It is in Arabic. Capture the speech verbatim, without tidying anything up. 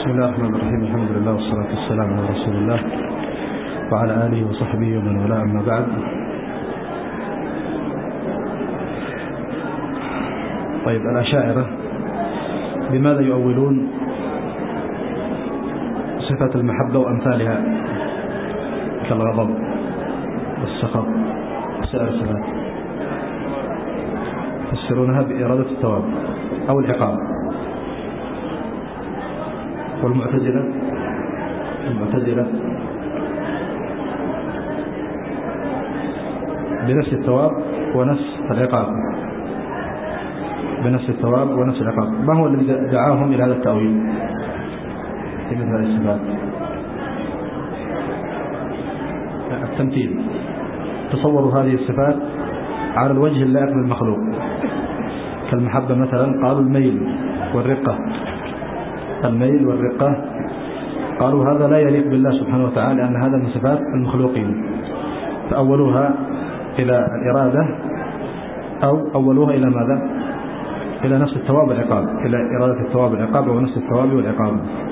بسم الله الرحمن الرحيم. الحمد لله والصلاة والسلام على رسول الله وعلى آله وصحبه ومن والاه، أما بعد. طيب، الأشاعرة بماذا يؤولون صفات المحبة وأمثالها كالغضب والسخط وسائر الصفات؟ يفسرونها بإرادة الثواب أو العقاب. والمعتزلة المعتزلة بنفس الثواب ونفس العقاب بنفس الثواب ونفس العقاب. ما هو الذي دعاهم إلى هذا التأويل في مثل هذه الصفات؟ التمثيل. تصوروا هذه الصفات على الوجه اللائق بالمخلوق، كالمحبة مثلا قالوا الميل والرقة الميل والرقة قالوا هذا لا يليق بالله سبحانه وتعالى، لأن هذا من صفات المخلوقين، فأولوها إلى الإرادة أو أولوها إلى ماذا؟ إلى نفس الثواب والعقاب، إلى إرادة الثواب والعقاب ونفس الثواب والعقاب.